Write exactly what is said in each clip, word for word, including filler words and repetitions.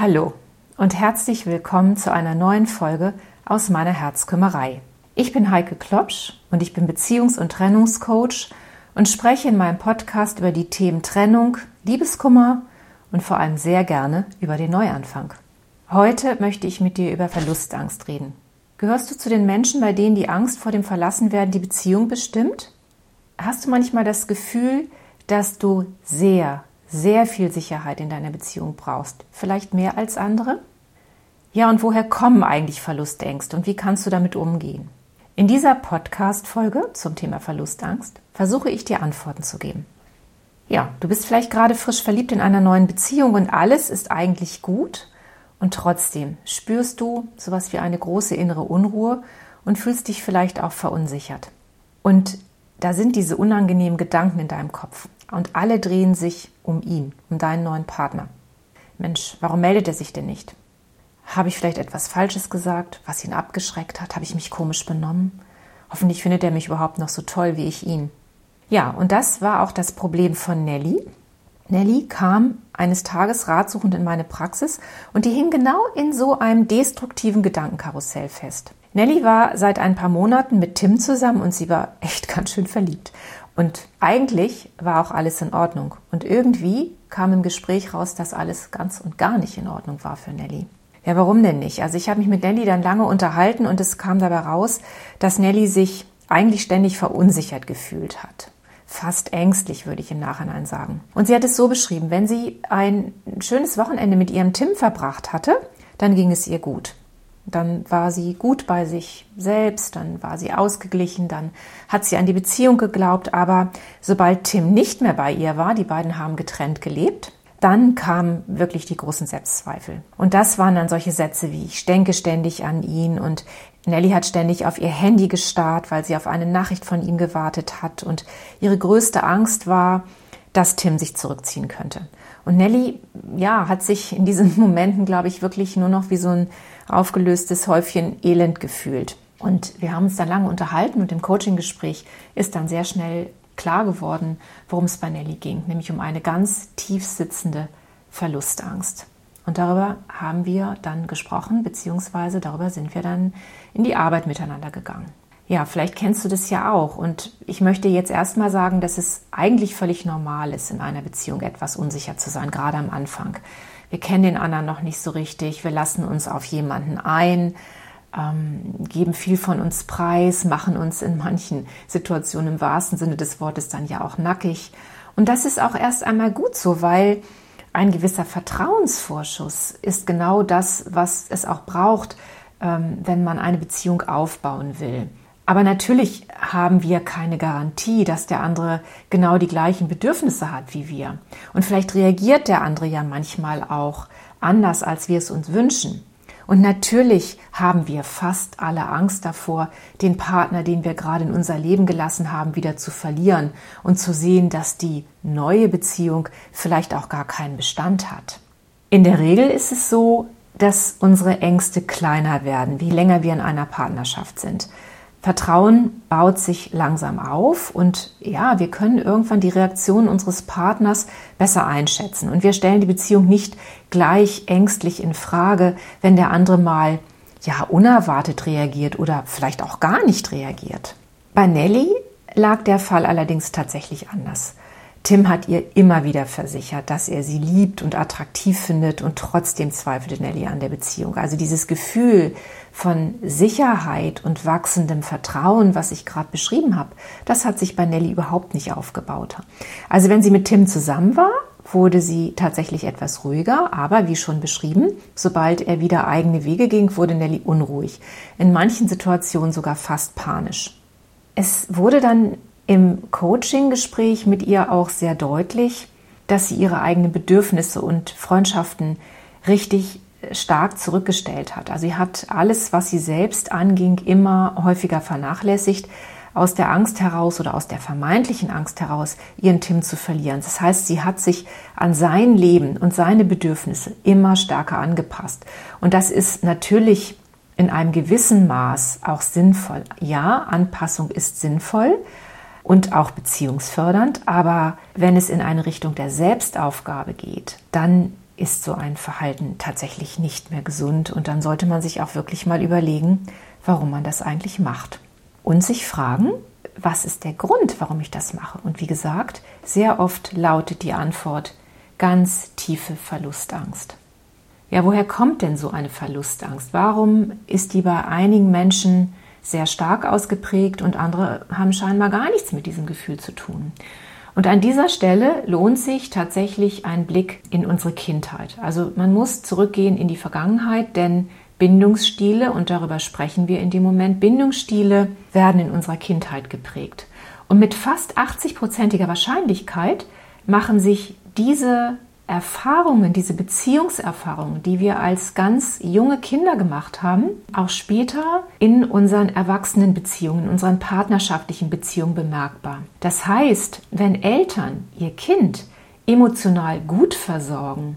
Hallo und herzlich willkommen zu einer neuen Folge aus meiner Herzkümmerei. Ich bin Heike Klopsch und ich bin Beziehungs- und Trennungscoach und spreche in meinem Podcast über die Themen Trennung, Liebeskummer und vor allem sehr gerne über den Neuanfang. Heute möchte ich mit dir über Verlustangst reden. Gehörst du zu den Menschen, bei denen die Angst vor dem Verlassenwerden die Beziehung bestimmt? Hast du manchmal das Gefühl, dass du sehr, sehr viel Sicherheit in deiner Beziehung brauchst? Vielleicht mehr als andere? Ja, und woher kommen eigentlich Verlustängste und wie kannst du damit umgehen? In dieser Podcast-Folge zum Thema Verlustangst versuche ich dir Antworten zu geben. Ja, du bist vielleicht gerade frisch verliebt in einer neuen Beziehung und alles ist eigentlich gut. Und trotzdem spürst du sowas wie eine große innere Unruhe und fühlst dich vielleicht auch verunsichert. Und da sind diese unangenehmen Gedanken in deinem Kopf. Und alle drehen sich um ihn, um deinen neuen Partner. Mensch, warum meldet er sich denn nicht? Habe ich vielleicht etwas Falsches gesagt, was ihn abgeschreckt hat? Habe ich mich komisch benommen? Hoffentlich findet er mich überhaupt noch so toll wie ich ihn. Ja, und das war auch das Problem von Nelly. Nelly kam eines Tages ratsuchend in meine Praxis und die hing genau in so einem destruktiven Gedankenkarussell fest. Nelly war seit ein paar Monaten mit Tim zusammen und sie war echt ganz schön verliebt. Und eigentlich war auch alles in Ordnung. Und irgendwie kam im Gespräch raus, dass alles ganz und gar nicht in Ordnung war für Nelly. Ja, warum denn nicht? Also ich habe mich mit Nelly dann lange unterhalten und es kam dabei raus, dass Nelly sich eigentlich ständig verunsichert gefühlt hat. Fast ängstlich, würde ich im Nachhinein sagen. Und sie hat es so beschrieben, wenn sie ein schönes Wochenende mit ihrem Tim verbracht hatte, dann ging es ihr gut. Dann war sie gut bei sich selbst, dann war sie ausgeglichen, dann hat sie an die Beziehung geglaubt. Aber sobald Tim nicht mehr bei ihr war, die beiden haben getrennt gelebt, dann kamen wirklich die großen Selbstzweifel. Und das waren dann solche Sätze wie, ich denke ständig an ihn und Nelly hat ständig auf ihr Handy gestarrt, weil sie auf eine Nachricht von ihm gewartet hat. Und ihre größte Angst war, dass Tim sich zurückziehen könnte. Und Nelly, ja, hat sich in diesen Momenten, glaube ich, wirklich nur noch wie so ein aufgelöstes Häufchen Elend gefühlt. Und wir haben uns dann lange unterhalten und im Coaching-Gespräch ist dann sehr schnell klar geworden, worum es bei Nelly ging, nämlich um eine ganz tief sitzende Verlustangst. Und darüber haben wir dann gesprochen, beziehungsweise darüber sind wir dann in die Arbeit miteinander gegangen. Ja, vielleicht kennst du das ja auch. Und ich möchte jetzt erstmal sagen, dass es eigentlich völlig normal ist, in einer Beziehung etwas unsicher zu sein, gerade am Anfang. Wir kennen den anderen noch nicht so richtig, wir lassen uns auf jemanden ein, ähm, geben viel von uns preis, machen uns in manchen Situationen im wahrsten Sinne des Wortes dann ja auch nackig. Und das ist auch erst einmal gut so, weil ein gewisser Vertrauensvorschuss ist genau das, was es auch braucht, ähm, wenn man eine Beziehung aufbauen will. Aber natürlich haben wir keine Garantie, dass der andere genau die gleichen Bedürfnisse hat wie wir. Und vielleicht reagiert der andere ja manchmal auch anders, als wir es uns wünschen. Und natürlich haben wir fast alle Angst davor, den Partner, den wir gerade in unser Leben gelassen haben, wieder zu verlieren und zu sehen, dass die neue Beziehung vielleicht auch gar keinen Bestand hat. In der Regel ist es so, dass unsere Ängste kleiner werden, je länger wir in einer Partnerschaft sind. Vertrauen baut sich langsam auf und ja, wir können irgendwann die Reaktion unseres Partners besser einschätzen. Und wir stellen die Beziehung nicht gleich ängstlich in Frage, wenn der andere mal ja unerwartet reagiert oder vielleicht auch gar nicht reagiert. Bei Nelly lag der Fall allerdings tatsächlich anders. Tim hat ihr immer wieder versichert, dass er sie liebt und attraktiv findet und trotzdem zweifelte Nelly an der Beziehung. Also dieses Gefühl von Sicherheit und wachsendem Vertrauen, was ich gerade beschrieben habe, das hat sich bei Nelly überhaupt nicht aufgebaut. Also wenn sie mit Tim zusammen war, wurde sie tatsächlich etwas ruhiger, aber wie schon beschrieben, sobald er wieder eigene Wege ging, wurde Nelly unruhig. In manchen Situationen sogar fast panisch. Es wurde dann im Coaching-Gespräch mit ihr auch sehr deutlich, dass sie ihre eigenen Bedürfnisse und Freundschaften richtig stark zurückgestellt hat. Also sie hat alles, was sie selbst anging, immer häufiger vernachlässigt, aus der Angst heraus oder aus der vermeintlichen Angst heraus, ihren Tim zu verlieren. Das heißt, sie hat sich an sein Leben und seine Bedürfnisse immer stärker angepasst. Und das ist natürlich in einem gewissen Maß auch sinnvoll. Ja, Anpassung ist sinnvoll und auch beziehungsfördernd, aber wenn es in eine Richtung der Selbstaufgabe geht, dann ist so ein Verhalten tatsächlich nicht mehr gesund und dann sollte man sich auch wirklich mal überlegen, warum man das eigentlich macht. Und sich fragen, was ist der Grund, warum ich das mache? Und wie gesagt, sehr oft lautet die Antwort ganz tiefe Verlustangst. Ja, woher kommt denn so eine Verlustangst? Warum ist die bei einigen Menschen sehr stark ausgeprägt und andere haben scheinbar gar nichts mit diesem Gefühl zu tun? Und an dieser Stelle lohnt sich tatsächlich ein Blick in unsere Kindheit. Also man muss zurückgehen in die Vergangenheit, denn Bindungsstile, und darüber sprechen wir in dem Moment, Bindungsstile werden in unserer Kindheit geprägt. Und mit fast achtzig-prozentiger Wahrscheinlichkeit machen sich diese Erfahrungen, diese Beziehungserfahrungen, die wir als ganz junge Kinder gemacht haben, auch später in unseren Erwachsenenbeziehungen, in unseren partnerschaftlichen Beziehungen bemerkbar. Das heißt, wenn Eltern ihr Kind emotional gut versorgen,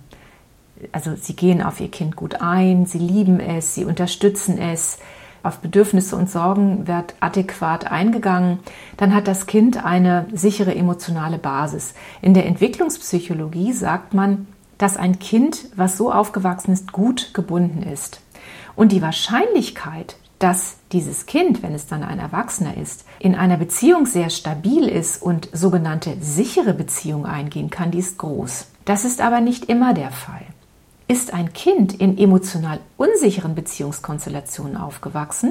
also sie gehen auf ihr Kind gut ein, sie lieben es, sie unterstützen es, auf Bedürfnisse und Sorgen wird adäquat eingegangen, dann hat das Kind eine sichere emotionale Basis. In der Entwicklungspsychologie sagt man, dass ein Kind, was so aufgewachsen ist, gut gebunden ist. Und die Wahrscheinlichkeit, dass dieses Kind, wenn es dann ein Erwachsener ist, in einer Beziehung sehr stabil ist und sogenannte sichere Beziehungen eingehen kann, die ist groß. Das ist aber nicht immer der Fall. Ist ein Kind in emotional unsicheren Beziehungskonstellationen aufgewachsen,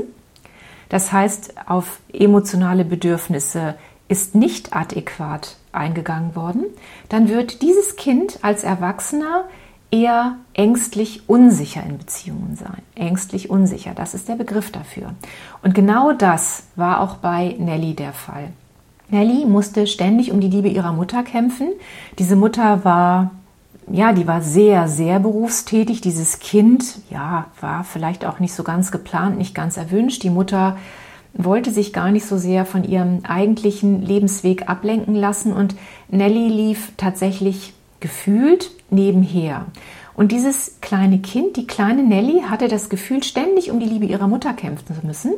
das heißt, auf emotionale Bedürfnisse ist nicht adäquat eingegangen worden, dann wird dieses Kind als Erwachsener eher ängstlich unsicher in Beziehungen sein. Ängstlich unsicher, das ist der Begriff dafür. Und genau das war auch bei Nelly der Fall. Nelly musste ständig um die Liebe ihrer Mutter kämpfen. Diese Mutter war Ja, die war sehr, sehr berufstätig. Dieses Kind, ja, war vielleicht auch nicht so ganz geplant, nicht ganz erwünscht. Die Mutter wollte sich gar nicht so sehr von ihrem eigentlichen Lebensweg ablenken lassen und Nelly lief tatsächlich gefühlt nebenher. Und dieses kleine Kind, die kleine Nelly, hatte das Gefühl, ständig um die Liebe ihrer Mutter kämpfen zu müssen.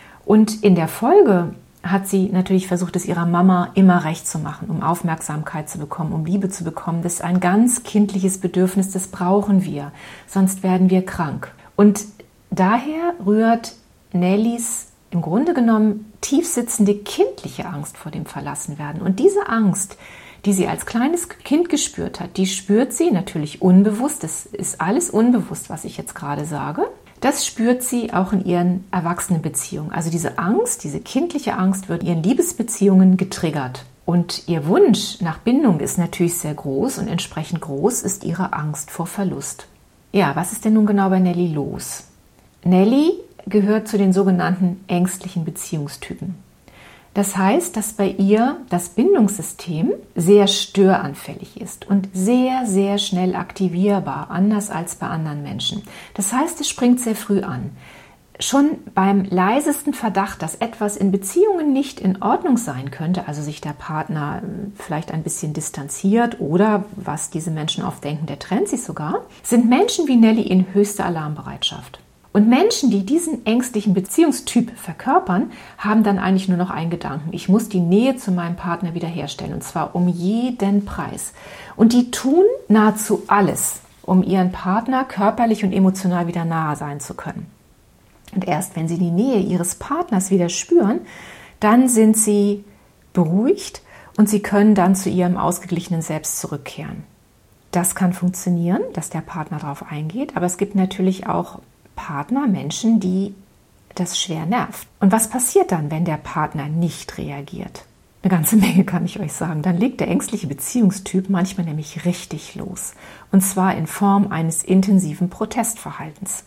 Und in der Folge hat sie natürlich versucht, es ihrer Mama immer recht zu machen, um Aufmerksamkeit zu bekommen, um Liebe zu bekommen. Das ist ein ganz kindliches Bedürfnis, das brauchen wir, sonst werden wir krank. Und daher rührt Nellys im Grunde genommen tiefsitzende kindliche Angst vor dem Verlassenwerden. Und diese Angst, die sie als kleines Kind gespürt hat, die spürt sie natürlich unbewusst. Das ist alles unbewusst, was ich jetzt gerade sage. Das spürt sie auch in ihren Erwachsenenbeziehungen. Also diese Angst, diese kindliche Angst wird in ihren Liebesbeziehungen getriggert. Und ihr Wunsch nach Bindung ist natürlich sehr groß und entsprechend groß ist ihre Angst vor Verlust. Ja, was ist denn nun genau bei Nelly los? Nelly gehört zu den sogenannten ängstlichen Beziehungstypen. Das heißt, dass bei ihr das Bindungssystem sehr störanfällig ist und sehr, sehr schnell aktivierbar, anders als bei anderen Menschen. Das heißt, es springt sehr früh an. Schon beim leisesten Verdacht, dass etwas in Beziehungen nicht in Ordnung sein könnte, also sich der Partner vielleicht ein bisschen distanziert oder, was diese Menschen oft denken, der trennt sich sogar, sind Menschen wie Nelly in höchster Alarmbereitschaft. Und Menschen, die diesen ängstlichen Beziehungstyp verkörpern, haben dann eigentlich nur noch einen Gedanken. Ich muss die Nähe zu meinem Partner wiederherstellen und zwar um jeden Preis. Und die tun nahezu alles, um ihren Partner körperlich und emotional wieder nahe sein zu können. Und erst wenn sie die Nähe ihres Partners wieder spüren, dann sind sie beruhigt und sie können dann zu ihrem ausgeglichenen Selbst zurückkehren. Das kann funktionieren, dass der Partner darauf eingeht, aber es gibt natürlich auch Partner, Menschen, die das schwer nervt. Und was passiert dann, wenn der Partner nicht reagiert? Eine ganze Menge kann ich euch sagen. Dann legt der ängstliche Beziehungstyp manchmal nämlich richtig los. Und zwar in Form eines intensiven Protestverhaltens.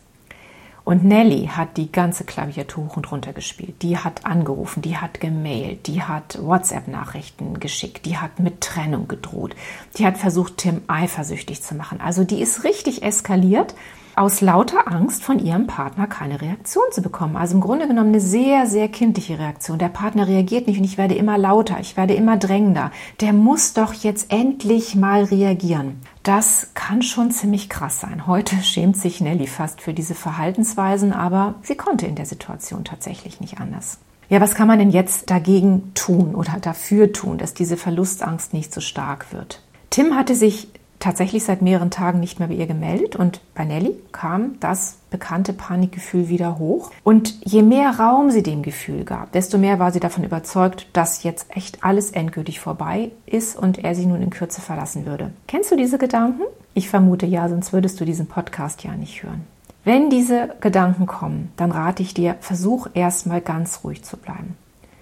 Und Nelly hat die ganze Klaviatur hoch und runter gespielt. Die hat angerufen, die hat gemailt, die hat WhatsApp-Nachrichten geschickt, die hat mit Trennung gedroht. Die hat versucht, Tim eifersüchtig zu machen. Also die ist richtig eskaliert, aus lauter Angst, von ihrem Partner keine Reaktion zu bekommen. Also im Grunde genommen eine sehr, sehr kindliche Reaktion. Der Partner reagiert nicht und ich werde immer lauter, ich werde immer drängender. Der muss doch jetzt endlich mal reagieren. Das kann schon ziemlich krass sein. Heute schämt sich Nelly fast für diese Verhaltensweisen, aber sie konnte in der Situation tatsächlich nicht anders. Ja, was kann man denn jetzt dagegen tun oder dafür tun, dass diese Verlustangst nicht so stark wird? Tim hatte sich tatsächlich seit mehreren Tagen nicht mehr bei ihr gemeldet und bei Nelly kam das bekannte Panikgefühl wieder hoch. Und je mehr Raum sie dem Gefühl gab, desto mehr war sie davon überzeugt, dass jetzt echt alles endgültig vorbei ist und er sie nun in Kürze verlassen würde. Kennst du diese Gedanken? Ich vermute ja, sonst würdest du diesen Podcast ja nicht hören. Wenn diese Gedanken kommen, dann rate ich dir, versuch erstmal ganz ruhig zu bleiben.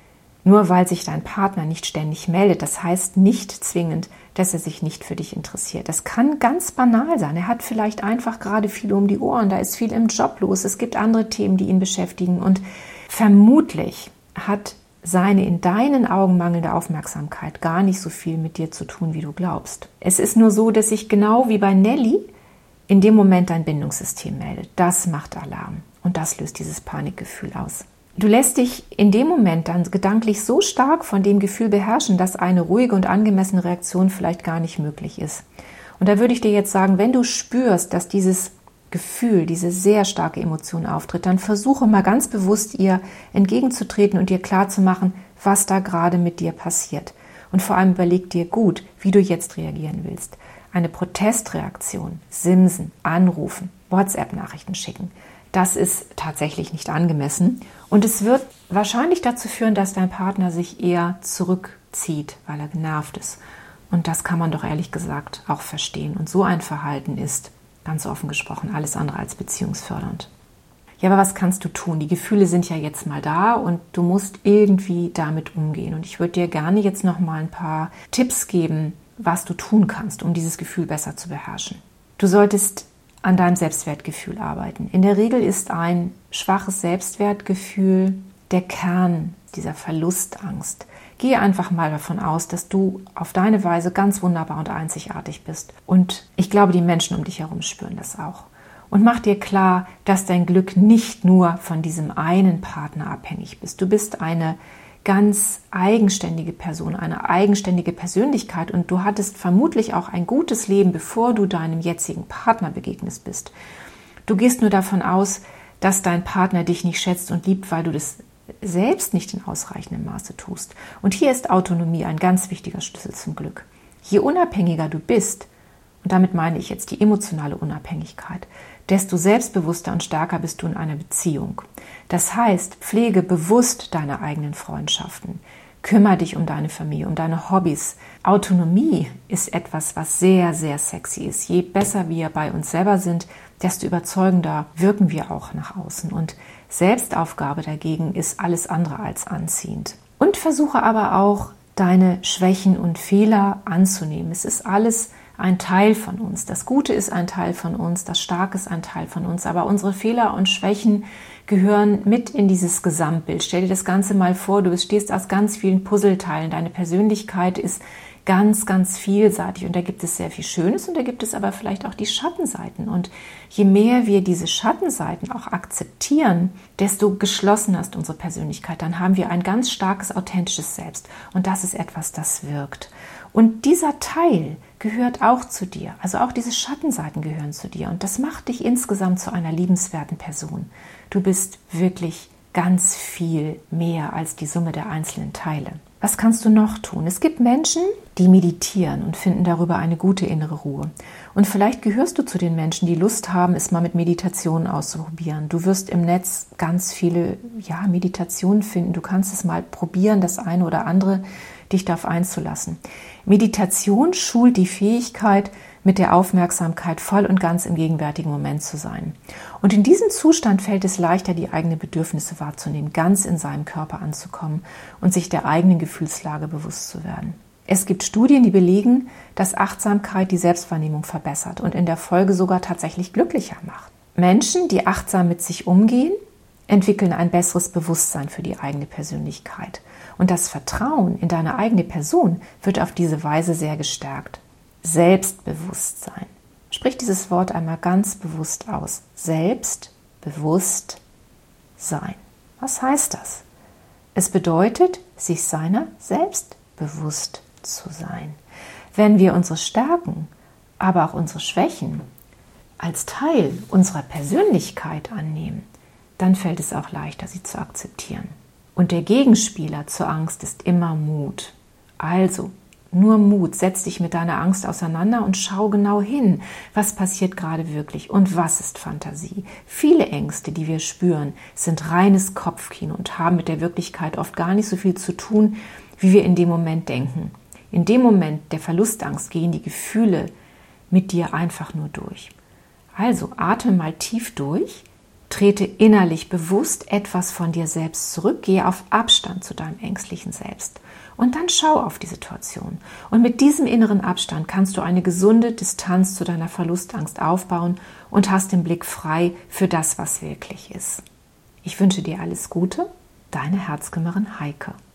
Nur weil sich dein Partner nicht ständig meldet, das heißt nicht zwingend, dass er sich nicht für dich interessiert. Das kann ganz banal sein. Er hat vielleicht einfach gerade viel um die Ohren, da ist viel im Job los, es gibt andere Themen, die ihn beschäftigen und vermutlich hat seine in deinen Augen mangelnde Aufmerksamkeit gar nicht so viel mit dir zu tun, wie du glaubst. Es ist nur so, dass sich genau wie bei Nelly in dem Moment dein Bindungssystem meldet. Das macht Alarm und das löst dieses Panikgefühl aus. Du lässt dich in dem Moment dann gedanklich so stark von dem Gefühl beherrschen, dass eine ruhige und angemessene Reaktion vielleicht gar nicht möglich ist. Und da würde ich dir jetzt sagen, wenn du spürst, dass dieses Gefühl, diese sehr starke Emotion auftritt, dann versuche mal ganz bewusst ihr entgegenzutreten und dir klarzumachen, was da gerade mit dir passiert. Und vor allem überleg dir gut, wie du jetzt reagieren willst. Eine Protestreaktion, simsen, anrufen, WhatsApp-Nachrichten schicken. Das ist tatsächlich nicht angemessen und es wird wahrscheinlich dazu führen, dass dein Partner sich eher zurückzieht, weil er genervt ist. Und das kann man doch ehrlich gesagt auch verstehen. Und so ein Verhalten ist, ganz offen gesprochen, alles andere als beziehungsfördernd. Ja, aber was kannst du tun? Die Gefühle sind ja jetzt mal da und du musst irgendwie damit umgehen. Und ich würde dir gerne jetzt noch mal ein paar Tipps geben, was du tun kannst, um dieses Gefühl besser zu beherrschen. Du solltest an deinem Selbstwertgefühl arbeiten. In der Regel ist ein schwaches Selbstwertgefühl der Kern dieser Verlustangst. Gehe einfach mal davon aus, dass du auf deine Weise ganz wunderbar und einzigartig bist. Und ich glaube, die Menschen um dich herum spüren das auch. Und mach dir klar, dass dein Glück nicht nur von diesem einen Partner abhängig ist. Du bist eine ganz eigenständige Person, eine eigenständige Persönlichkeit und du hattest vermutlich auch ein gutes Leben, bevor du deinem jetzigen Partner begegnet bist. Du gehst nur davon aus, dass dein Partner dich nicht schätzt und liebt, weil du das selbst nicht in ausreichendem Maße tust. Und hier ist Autonomie ein ganz wichtiger Schlüssel zum Glück. Je unabhängiger du bist, und damit meine ich jetzt die emotionale Unabhängigkeit, desto selbstbewusster und stärker bist du in einer Beziehung. Das heißt, pflege bewusst deine eigenen Freundschaften. Kümmere dich um deine Familie, um deine Hobbys. Autonomie ist etwas, was sehr, sehr sexy ist. Je besser wir bei uns selber sind, desto überzeugender wirken wir auch nach außen. Und Selbstaufgabe dagegen ist alles andere als anziehend. Und versuche aber auch, deine Schwächen und Fehler anzunehmen. Es ist alles ein Teil von uns. Das Gute ist ein Teil von uns, das Starke ist ein Teil von uns, aber unsere Fehler und Schwächen gehören mit in dieses Gesamtbild. Stell dir das Ganze mal vor, du bestehst aus ganz vielen Puzzleteilen. Deine Persönlichkeit ist ganz, ganz vielseitig und da gibt es sehr viel Schönes und da gibt es aber vielleicht auch die Schattenseiten. Und je mehr wir diese Schattenseiten auch akzeptieren, desto geschlossener ist unsere Persönlichkeit. Dann haben wir ein ganz starkes, authentisches Selbst und das ist etwas, das wirkt. Und dieser Teil gehört auch zu dir, also auch diese Schattenseiten gehören zu dir und das macht dich insgesamt zu einer liebenswerten Person. Du bist wirklich ganz viel mehr als die Summe der einzelnen Teile. Was kannst du noch tun? Es gibt Menschen, die meditieren und finden darüber eine gute innere Ruhe. Und vielleicht gehörst du zu den Menschen, die Lust haben, es mal mit Meditationen auszuprobieren. Du wirst im Netz ganz viele ja, Meditationen finden. Du kannst es mal probieren, das eine oder andere dich darauf einzulassen. Meditation schult die Fähigkeit, mit der Aufmerksamkeit voll und ganz im gegenwärtigen Moment zu sein. Und in diesem Zustand fällt es leichter, die eigenen Bedürfnisse wahrzunehmen, ganz in seinem Körper anzukommen und sich der eigenen Gefühlslage bewusst zu werden. Es gibt Studien, die belegen, dass Achtsamkeit die Selbstwahrnehmung verbessert und in der Folge sogar tatsächlich glücklicher macht. Menschen, die achtsam mit sich umgehen, entwickeln ein besseres Bewusstsein für die eigene Persönlichkeit. Und das Vertrauen in deine eigene Person wird auf diese Weise sehr gestärkt. Selbstbewusstsein. Sprich dieses Wort einmal ganz bewusst aus. Selbstbewusstsein. Was heißt das? Es bedeutet, sich seiner selbst bewusst zu sein. Wenn wir unsere Stärken, aber auch unsere Schwächen als Teil unserer Persönlichkeit annehmen, dann fällt es auch leichter, sie zu akzeptieren. Und der Gegenspieler zur Angst ist immer Mut. Also nur Mut, setz dich mit deiner Angst auseinander und schau genau hin, was passiert gerade wirklich und was ist Fantasie. Viele Ängste, die wir spüren, sind reines Kopfkino und haben mit der Wirklichkeit oft gar nicht so viel zu tun, wie wir in dem Moment denken. In dem Moment der Verlustangst gehen die Gefühle mit dir einfach nur durch. Also atme mal tief durch, trete innerlich bewusst etwas von dir selbst zurück, gehe auf Abstand zu deinem ängstlichen Selbst und dann schau auf die Situation. Und mit diesem inneren Abstand kannst du eine gesunde Distanz zu deiner Verlustangst aufbauen und hast den Blick frei für das, was wirklich ist. Ich wünsche dir alles Gute, deine Herzkümmerin Heike.